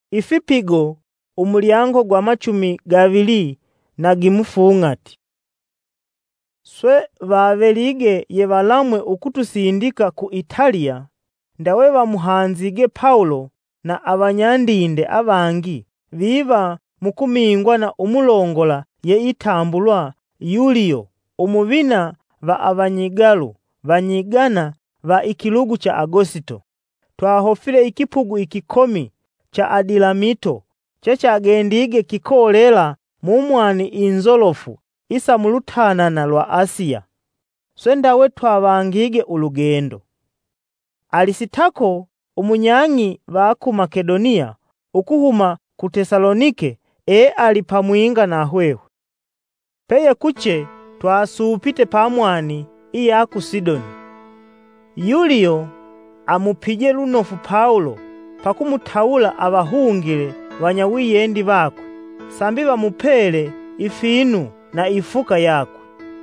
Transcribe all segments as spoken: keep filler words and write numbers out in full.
ifipigo umulyango gwa machumi gavili na gimufung'ati. Swe bavelige ye balamwe ukutusindika ku Italia, ndawe bamuhanzige Paulo na abanyandinde abangi biba mukumingwa na umulongola ye itambulwa Yulio umubina ba abanyigalu banyigana ba ikilugu cha Agosito. Twahofile ikipugu ikikomi cha Adilamito chechagendige kikolela mumwani inzolofu isa mulutanana lwa Asia. Swe ndawe twabangige ulugendo. Alisitako umunyanyi ba ku Makedonia ukuhuma ku Tesalonike e alipamwinga na hwehu. Peye kuche twasupite pamwani iya ku Sidoni. Yulio amupije lunofu Paulo pakumutawula abahungile banyawiyendi bakwe sambi bamupele ifinu na ifuka yakwe.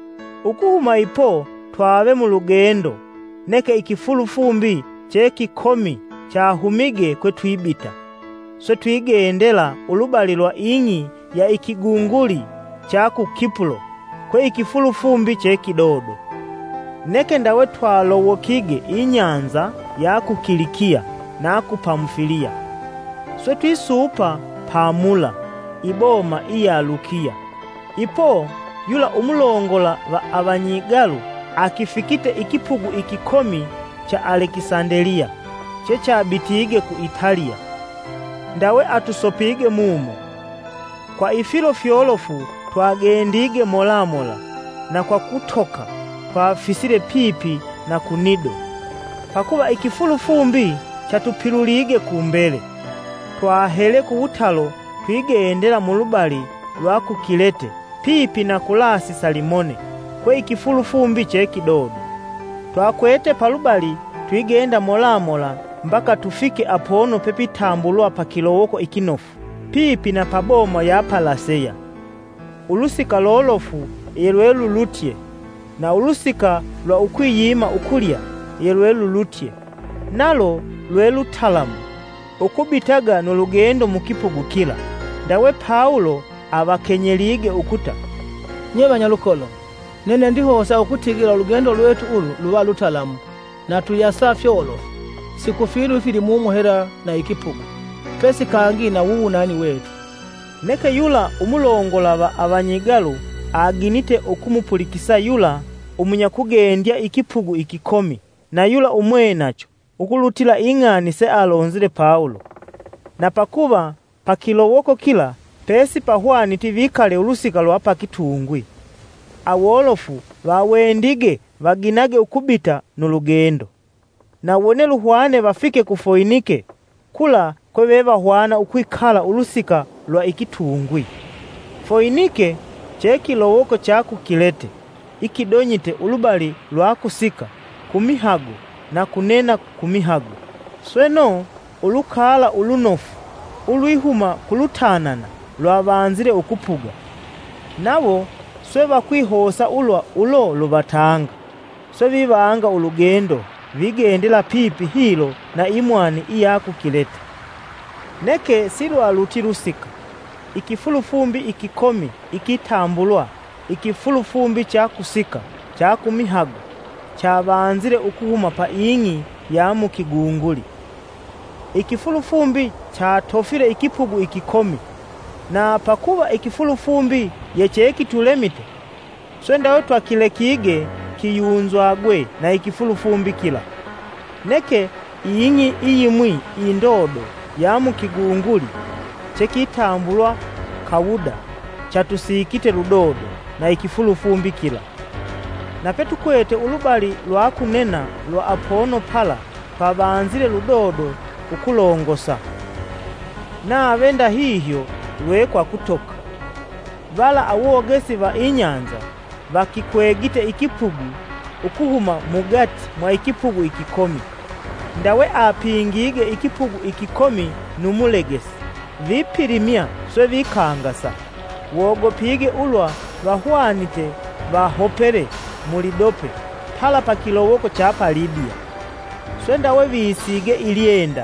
Ukuhuma ipo twabe mu lugendo neke ikifulufumbi chekikomi chahumige kwe twibita. So twigendela ulubali lwa inyi ya ikigunguli chaku Kipulo kwe ikifulufumbi chekidodo. Neke ndawe twalowokige inyanza yaku Kilikia na ku Pamfilia. So twisupa Pamula iboma iya Lukia. Ipo yula umulongola wa abanyigalu akifikite ikipugu ikikomi cha Alexanderia checha bitige ku Italia. Ndawe atusopige mumo. Kwa ifilo fiolofu twagendige molamola na kwa kutoka kwa fisire pipi na kunido. Pakuba ikifulufumbi chatupirulige kumbele. Twahele ku utalo twigendera mu lubali lwa ku Kilete pipi na kulasi Salimone kwe ikifulufumbi chekidodo. Twakwete palubali twigenda molamola mpaka tufike apono pepitambulwa pa kilowoko ikinofu pipi na paboma ya Palaseya. Ulusika lolofu yelwelu lutye na ulusika lwa ukwiyima ukulya yelwelu lutye nalo lwelu talamu ukubitaga nolugendo mukipugu kila. Ndawe Paulo abakenyelige ukuta, nye banyalukolo nene ndihosa ukutigira ulugendo lwetu ulu luwa lutalamu na tuyasa fyolo sikufiru ifili mumuhera na ikipugu pesi kangi na wuwu nani wetu. Neke yula umulongola ba abanyigalu aginite okumupulikisa yula umunyakugendya ikipugu ikikomi na yula umwe nacho ukulutila ing'ani se alonzile Paulo. Na pakuba pakilowoko kila pesi pahwani tivikale ulusika lwa pakitungwi. Awolofu bawendige baginage ukubita nulugendo. Na wone luhwane bafike ku Foinike kula kwe beba hwana ukwikala ulusika lwa ikitungwi. Foinike chekilowoko chaku Kilete ikidonyite ulubali lwa kusika kumihago na kunena kumihago. Sweno ulukala ulunofu ulwihuma kulutanana lwa banzire ukupuga. Nabo swe bakwihosa ulwa ulo lubatanga. Swe bibanga ulugendo vigendela pipi hilo na imwani iyaku Kilete. Neke silwa lutirusika ikifulufumbi ikikomi ikitambulwa ikifulufumbi cha kusika cha kumihago cha banzire ukuhuma pa ingi ya mukigunguli. Ikifulufumbi cha tofile ikipugu ikikomi na pakuba ikifulufumbi yeche kitulemite. Swenda wetu akilekige kiyunzwagwe na ikifulufumbi kila. Neke ingi iyimwi indodo ya mukigunguli chekitambulwa Kawuda chatusikite ludodo na ikifulufumbi kila. Na petu kwete ulubali lwa kunena lwa apono pala pabanzile ludodo ukulongosa. Na abenda hihyo lwekwa kutoka. Vala awogesi va inyanza vakikwegite ikipugu ukuhuma mugati mwa ikipugu ikikomi. Ndawe apingige ikipugu ikikomi numulegesi. Vipirimia swe vikangasa. Wogopige ulwa vahwanite vahopere mulidope pala pa kilowoko cha Libia. Swe ndawe visige ilienda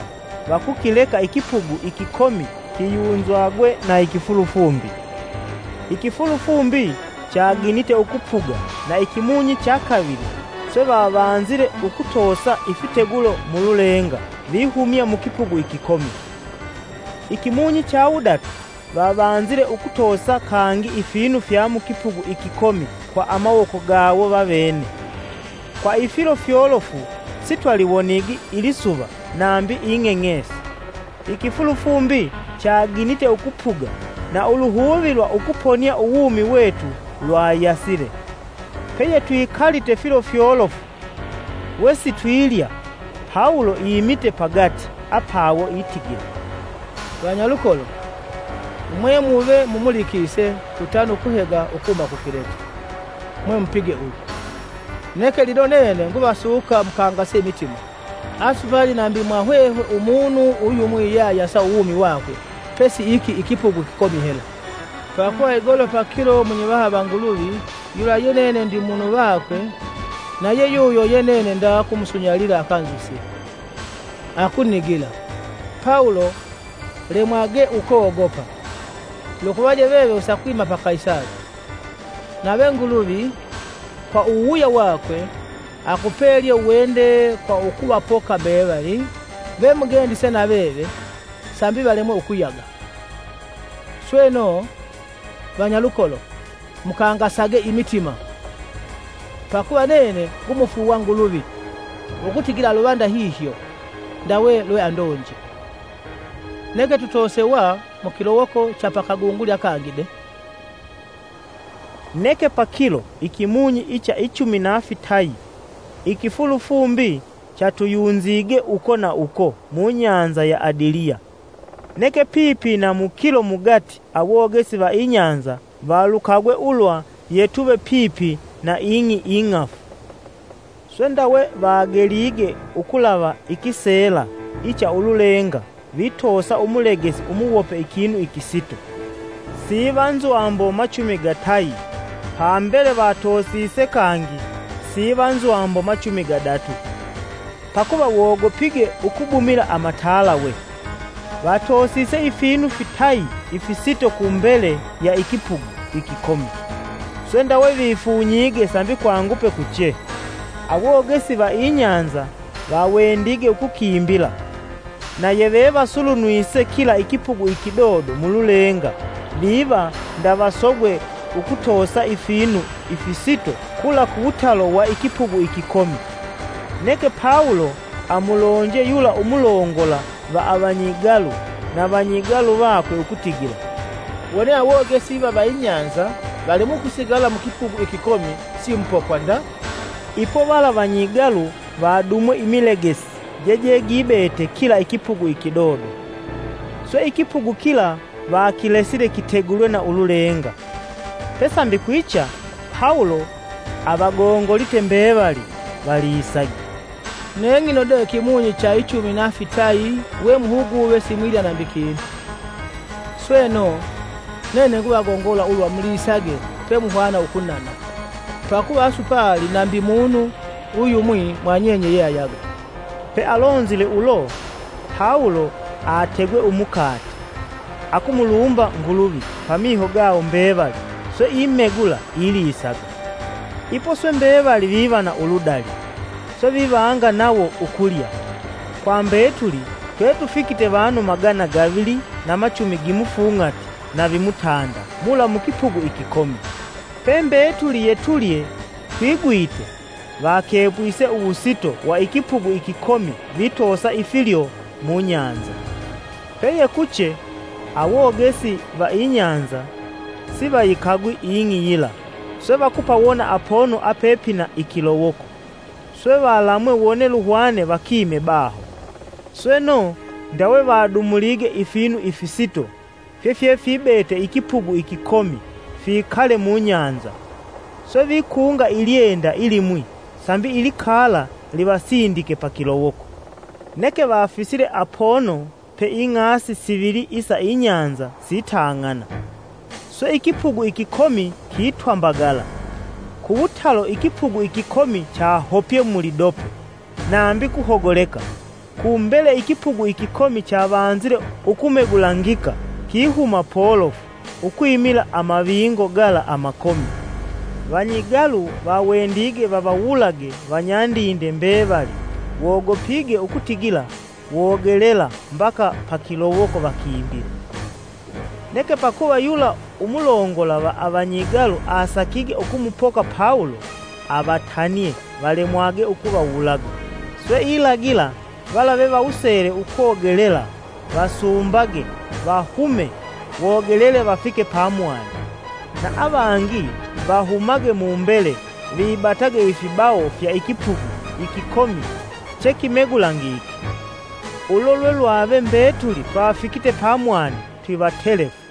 bakukileka ikipugu ikikomi kiyunzwagwe na ikifulufumbi. Ikifulufumbi chaginite ukupuga na ikimunyi cha kabiri swe babanzire ukutosa ifitegulo mu lulenga bihumya mu kipugu ikikomi. Ikimunyi cha udatu babanzire ukutosa kangi ifinu fya mu kipugu ikikomi kwa amawoko gawo babene. Kwa ifilo fyolofu sitwaliwonigi ilisuba nambi ingengesi. Ikifulufumbi chaginite ukupuga na uluhuvilwa ukuponia uwumi wetu lwa yasire. Peye tuikalite filo fyolofu wesi tuilya Paulo iyimite pagati apawo itigira. Banyalukolo, mwe muve mumulikise tutano kuhega ukuma kukireta. Mwe mpige uyu. Neke lidonene ngubasuka mkangase imitima. Asubali nambi mwahwehe umunu uyu mwiyaya sa uwumi wakwe. Pesi iki ikipugu kikomi hela. Pakuwa igolo pakilo mwenyewaha bangulubi, yula yenene ndi munu wakwe, na ye yuyo yenene nda kumusunyalila akanzusi. Akunigila. Paulo lemwage uko ogopa. Lukuwaje wewe usakwima pa Kaisari. Na bengulubi kwa uwuya wakwe akupelye uwende kwa ukuwa poka bebali bemugendi sena bebe sambi balemwe ukuyaga. Sweno Banyalukolo mukangasage imitima pakuwa nene gumufu wangu lubi ukutigira lubanda hihyo ndawe lwe andonje. Neke tutosewa mukilowoko chapa kagunguli akangide. Neke pakilo ikimunyi icha ichumi na fitayi ikifulufumbi chatuyunzige uko na uko mu nyanza ya Adilia. Neke pipi na mukilo mugati awogesi ba inyanza balukagwe ulwa yetube pipi na ingi ingafu. Swendawe bagelige ukulava ikisela icha ululenga vitosa umulegesi umuwope ikinu ikisito. Sibanzu ambo machumi gatayi hambele batosise kangi sibanzu ambo machumi gadatu. Pakuba wogo pige ukubumila amatala we. Batosise ifinu fitayi ifisito kumbele ya ikipugu ikikomi. Swenda we vifunyige sambi kwangupe kuche. Awogesi ba inyanza bawendige ukukimbila. Na yeveva sulunuise kila ikipugu ikidodo mululenga. Liba ndabasogwe ukutosa ifinu ifisito kula kuutalo wa ikipugu ikikomi. Neke Paulo amulonje yula umulongola ba abanyigalu na banyigalu bakwe ukutigira. Wone awogesi ba inyanza bali mukusigala mu kipugu ikikomi si mpokwanda. Ipo bala banyigalu badumwe imilegesi jeje gibete kila ikipugu ikidodo. So ikipugu kila bakilesire kitegulwe na ululenga. Pesa mbikuicha Paulo abagongolite mbebali balisagi. Nengino de kimunyi cha ichumi na fitayi we muhugu we simwili anambikini. Sweno nene nguwa gongola ulwa mulisage pe muhwana ukunana. Pakuwa asupali nambi munu uyu mwi mwanyenye ye ayaga. Pe alonzile ulo Paulo ategwe umukati akumulumba ngulubi pamiho gawo mbebali so imegula ili isaga. Ipo swe mbebali viva na uludali so vivanga nawo ukulya. Kwa mbetuli kwetu fikite banu magana gavili na machumi gimufungati na vimutanda mula mukipugu ikikomi. Pembetuli yetulie twigwite bakebwise ubusito wa ikipugu ikikomi vitosa ifilio mu nyanza. Peye kuche awogesi ba inyanza siba yikagwi ingi yila swe bakupa wona apono apepina ikilowoko swe balamwe wone luhwane bakime baho. Sweno ndawe badumulige ifinu ifisito fyefye fibete ikipugu ikikomi fikale mu nyanza so vikunga ilienda ilimwi sambi ilikala libasindike pakilowoko. Neke bafisire apono pe ingasi sivili isa inyanza sitangana. So ikipugu ikikomi kitwambagala. Kuutalo ikipugu ikikomi cha hopye mulidope nambi kuhogoleka. kumbele ikipugu ikikomi chabanzile ukumegulangika kihuma polofu ukwimila amabingo gala amakomi. Banyigalu bawendige babawulage banyandinde mbebali wogopige ukutigila wogelela mbaka pakilowoko bakimbile. Neke pakuba yula umulongola ba abanyigalu asakige okumupoka Paulo abatanie balemwage ukuba wulaga. Swe ilagila balabe bawusere ukogelela basumbage bahume wogelele bafike pamwani. Na abangi bahumage mumbele bibatage ifibao fya ikipugu ikikomi chekimegulangiki. Ulolwe lwabe mbetuli twafikite pamwani twibatelefu.